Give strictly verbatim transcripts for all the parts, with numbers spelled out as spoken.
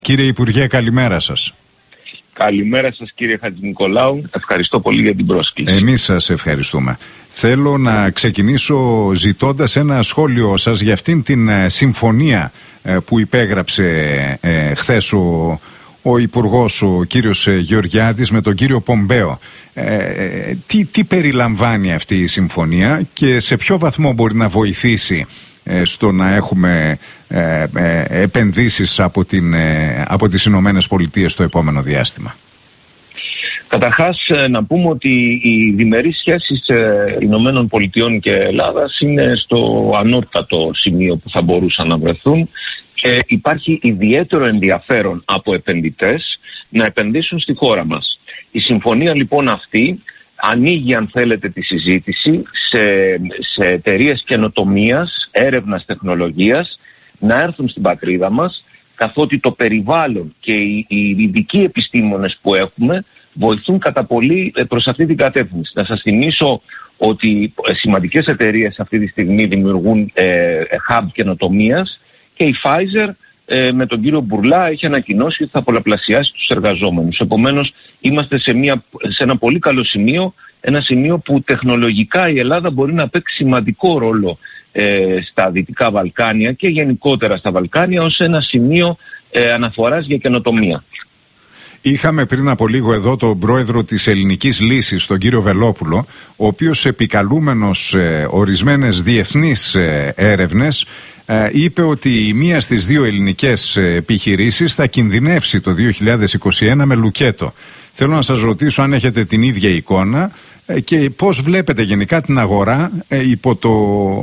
Κύριε Υπουργέ, καλημέρα σας. Καλημέρα σας κύριε Χατζηνικολάου, ευχαριστώ πολύ για την πρόσκληση. Εμείς σας ευχαριστούμε. Θέλω να ξεκινήσω ζητώντας ένα σχόλιο σας για αυτήν την ε, συμφωνία ε, που υπέγραψε ε, χθες ο, ο Υπουργός, ο κύριος ε, Γεωργιάδης, με τον κύριο Πομπέο. Ε, ε, τι, τι περιλαμβάνει αυτή η συμφωνία και σε ποιο βαθμό μπορεί να βοηθήσει ε, στο να έχουμε ε, ε, επενδύσεις από, την, ε, από τις Ηνωμένες Πολιτείες στο επόμενο διάστημα? Καταρχάς να πούμε ότι οι διμερείς σχέσεις ε, Ηνωμένων Πολιτειών και Ελλάδας είναι στο ανώτατο σημείο που θα μπορούσαν να βρεθούν και υπάρχει ιδιαίτερο ενδιαφέρον από επενδυτές να επενδύσουν στη χώρα μας. Η συμφωνία λοιπόν αυτή ανοίγει, αν θέλετε, τη συζήτηση σε, σε εταιρείες καινοτομίας, έρευνας, τεχνολογίας να έρθουν στην πατρίδα μας, καθότι το περιβάλλον και οι, οι ειδικοί επιστήμονες που έχουμε βοηθούν κατά πολύ προς αυτή την κατεύθυνση. Να σας θυμίσω ότι σημαντικές εταιρείες αυτή τη στιγμή δημιουργούν ε, hub καινοτομίας και η Pfizer ε, με τον κύριο Μπουρλά έχει ανακοινώσει ότι θα πολλαπλασιάσει τους εργαζόμενους. Επομένως είμαστε σε, μια, σε ένα πολύ καλό σημείο, ένα σημείο που τεχνολογικά η Ελλάδα μπορεί να παίξει σημαντικό ρόλο ε, στα Δυτικά Βαλκάνια και γενικότερα στα Βαλκάνια ως ένα σημείο ε, αναφοράς για καινοτομία. Είχαμε πριν από λίγο εδώ τον πρόεδρο της Ελληνικής Λύσης, τον κύριο Βελόπουλο, ο οποίος επικαλούμενος ε, ορισμένες διεθνείς ε, έρευνες ε, είπε ότι η μία στις δύο ελληνικές επιχειρήσεις θα κινδυνεύσει το δύο χιλιάδες είκοσι ένα με λουκέτο. Θέλω να σας ρωτήσω αν έχετε την ίδια εικόνα ε, και πώς βλέπετε γενικά την αγορά ε, υπό, το,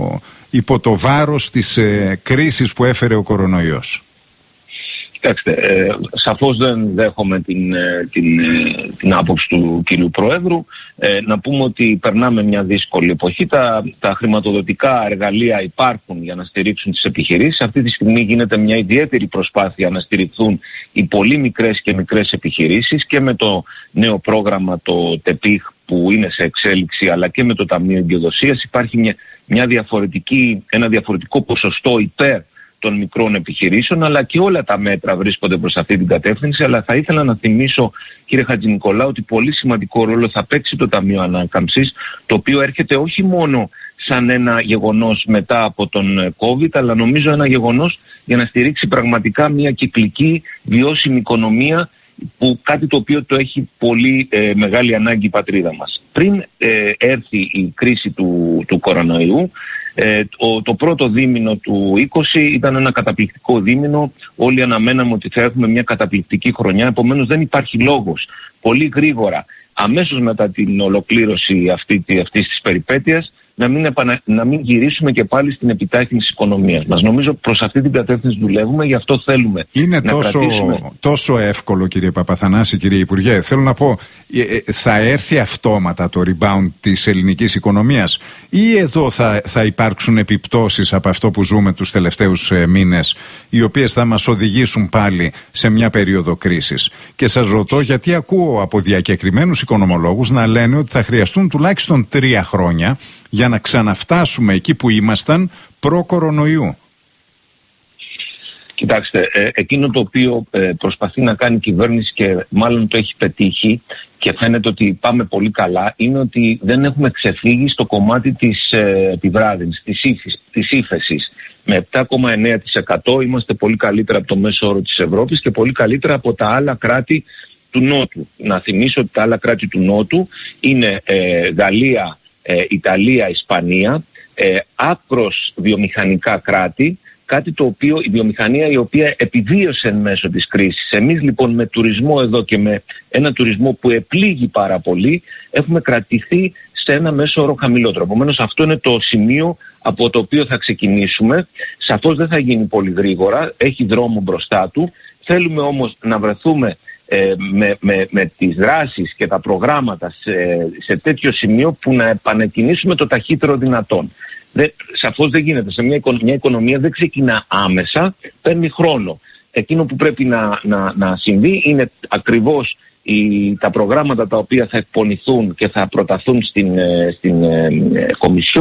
υπό το βάρος της ε, κρίσης που έφερε ο κορονοϊός. Κοιτάξτε, ε, σαφώς δεν δέχομαι την, την, την άποψη του κυρίου Προέδρου. Ε, να πούμε ότι περνάμε μια δύσκολη εποχή. Τα, τα χρηματοδοτικά εργαλεία υπάρχουν για να στηρίξουν τις επιχειρήσεις. Αυτή τη στιγμή γίνεται μια ιδιαίτερη προσπάθεια να στηριχθούν οι πολύ μικρές και μικρές επιχειρήσεις και με το νέο πρόγραμμα, το ΤΕΠΙΧ, που είναι σε εξέλιξη, αλλά και με το Ταμείο Εγκυδοσίας. Υπάρχει μια, μια διαφορετική, ένα διαφορετικό ποσοστό υπέρ των μικρών επιχειρήσεων, αλλά και όλα τα μέτρα βρίσκονται προς αυτή την κατεύθυνση. Αλλά θα ήθελα να θυμίσω, κύριε Χατζηνικολάου, ότι πολύ σημαντικό ρόλο θα παίξει το Ταμείο Ανάκαμψης, το οποίο έρχεται όχι μόνο σαν ένα γεγονός μετά από τον COVID, αλλά νομίζω ένα γεγονός για να στηρίξει πραγματικά μια κυκλική βιώσιμη οικονομία, που κάτι το οποίο το έχει πολύ ε, μεγάλη ανάγκη η πατρίδα μας. Πριν ε, έρθει η κρίση του, του κορονοϊού, ε, το, το πρώτο δίμηνο του είκοσι ήταν ένα καταπληκτικό δίμηνο. Όλοι αναμέναμε ότι θα έχουμε μια καταπληκτική χρονιά, επομένως δεν υπάρχει λόγος πολύ γρήγορα, αμέσως μετά την ολοκλήρωση αυτή, αυτής της περιπέτειας, να μην, επανα... να μην γυρίσουμε και πάλι στην επιτάχυνση της οικονομίας μας. Νομίζω προς αυτή την κατεύθυνση δουλεύουμε, γι' αυτό θέλουμε Είναι να τόσο, κρατήσουμε... τόσο εύκολο, κύριε Παπαθανάση, κύριε Υπουργέ. Θέλω να πω, θα έρθει αυτόματα το rebound της ελληνικής οικονομίας ή εδώ θα, θα υπάρξουν επιπτώσεις από αυτό που ζούμε τους τελευταίους ε, μήνες, οι οποίες θα μας οδηγήσουν πάλι σε μια περίοδο κρίσης? Και σας ρωτώ γιατί ακούω από διακεκριμένους οικονομολόγους να λένε ότι θα χρειαστούν τουλάχιστον τρία χρόνια για να ξαναφτάσουμε εκεί που ήμασταν προ-κορονοϊού. Κοιτάξτε, ε, εκείνο το οποίο ε, προσπαθεί να κάνει η κυβέρνηση και μάλλον το έχει πετύχει και φαίνεται ότι πάμε πολύ καλά, είναι ότι δεν έχουμε ξεφύγει στο κομμάτι της ε, επιβράδυνσης, της, ύφης, της ύφεσης. Με επτά κόμμα εννέα τοις εκατό είμαστε πολύ καλύτερα από το μέσο όρο της Ευρώπης και πολύ καλύτερα από τα άλλα κράτη του Νότου. Να θυμίσω ότι τα άλλα κράτη του Νότου είναι ε, Γαλλία, Ε, Ιταλία, Ισπανία, ε, άκρος βιομηχανικά κράτη, κάτι το οποίο η βιομηχανία η οποία επιβίωσε μέσω της κρίσης. Εμείς λοιπόν με τουρισμό εδώ και με ένα τουρισμό που επλήγει πάρα πολύ, έχουμε κρατηθεί σε ένα μέσο όρο χαμηλότερο. Επομένως αυτό είναι το σημείο από το οποίο θα ξεκινήσουμε. Σαφώς δεν θα γίνει πολύ γρήγορα, έχει δρόμο μπροστά του. Θέλουμε όμως να βρεθούμε Ε, με, με, με τις δράσεις και τα προγράμματα σε, σε τέτοιο σημείο που να επανεκκινήσουμε το ταχύτερο δυνατόν. Δε, σαφώς δεν γίνεται. Σε μια, μια οικονομία δεν ξεκινά άμεσα, παίρνει χρόνο. Εκείνο που πρέπει να, να, να συμβεί είναι ακριβώς οι, τα προγράμματα τα οποία θα εκπονηθούν και θα προταθούν στην, στην ε, Κομισιόν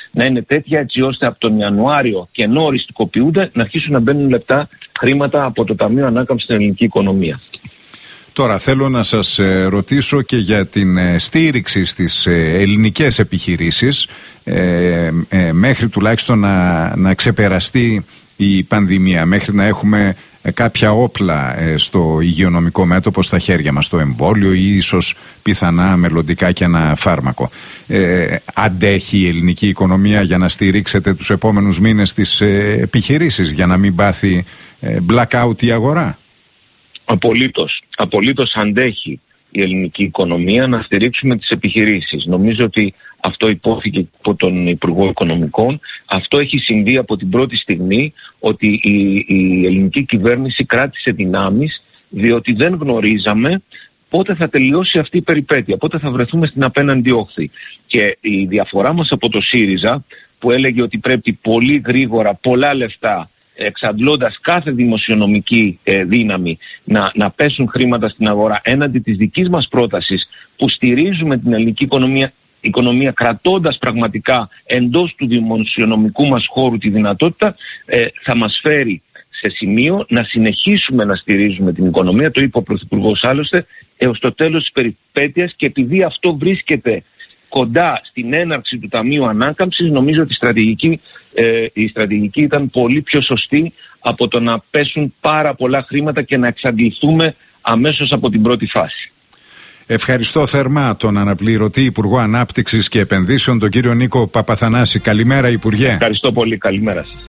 να είναι τέτοια έτσι ώστε από τον Ιανουάριο και ενώ οριστικοποιούνται να αρχίσουν να μπαίνουν λεπτά χρήματα από το Ταμείο Ανάκαμψης στην ελληνική οικονομία. Τώρα θέλω να σας ρωτήσω και για την στήριξη στις ελληνικές επιχειρήσεις ε, ε, μέχρι τουλάχιστον να, να ξεπεραστεί η πανδημία, μέχρι να έχουμε κάποια όπλα στο υγειονομικό μέτωπο στα χέρια μας, το εμβόλιο ή ίσως πιθανά μελλοντικά και ένα φάρμακο. Ε, αντέχει η ελληνική οικονομία για να στηρίξετε τους επόμενους μήνες τις επιχειρήσεις για να μην πάθει blackout η αγορά? Απολύτως. Απολύτως αντέχει η ελληνική οικονομία να στηρίξουμε τις επιχειρήσεις. Νομίζω ότι αυτό υπόθηκε από τον Υπουργό Οικονομικών. Αυτό έχει συμβεί από την πρώτη στιγμή, ότι η, η ελληνική κυβέρνηση κράτησε δυνάμεις, διότι δεν γνωρίζαμε πότε θα τελειώσει αυτή η περιπέτεια, πότε θα βρεθούμε στην απέναντι όχθη. Και η διαφορά μας από το ΣΥΡΙΖΑ, που έλεγε ότι πρέπει πολύ γρήγορα, πολλά λεφτά, εξαντλώντας κάθε δημοσιονομική ε, δύναμη να, να πέσουν χρήματα στην αγορά, έναντι της δικής μας πρότασης που στηρίζουμε την ελληνική οικονομία, οικονομία κρατώντας πραγματικά εντός του δημοσιονομικού μας χώρου τη δυνατότητα, ε, θα μας φέρει σε σημείο να συνεχίσουμε να στηρίζουμε την οικονομία, το είπε ο Πρωθυπουργός άλλωστε, έως το τέλος της περιπέτειας, και επειδή αυτό βρίσκεται κοντά στην έναρξη του Ταμείου Ανάκαμψης, νομίζω ότι η στρατηγική, ε, η στρατηγική ήταν πολύ πιο σωστή από το να πέσουν πάρα πολλά χρήματα και να εξαντληθούμε αμέσως από την πρώτη φάση. Ευχαριστώ θερμά τον αναπληρωτή Υπουργό Ανάπτυξης και Επενδύσεων, τον κύριο Νίκο Παπαθανάση. Καλημέρα, Υπουργέ. Ευχαριστώ πολύ. Καλημέρα σας.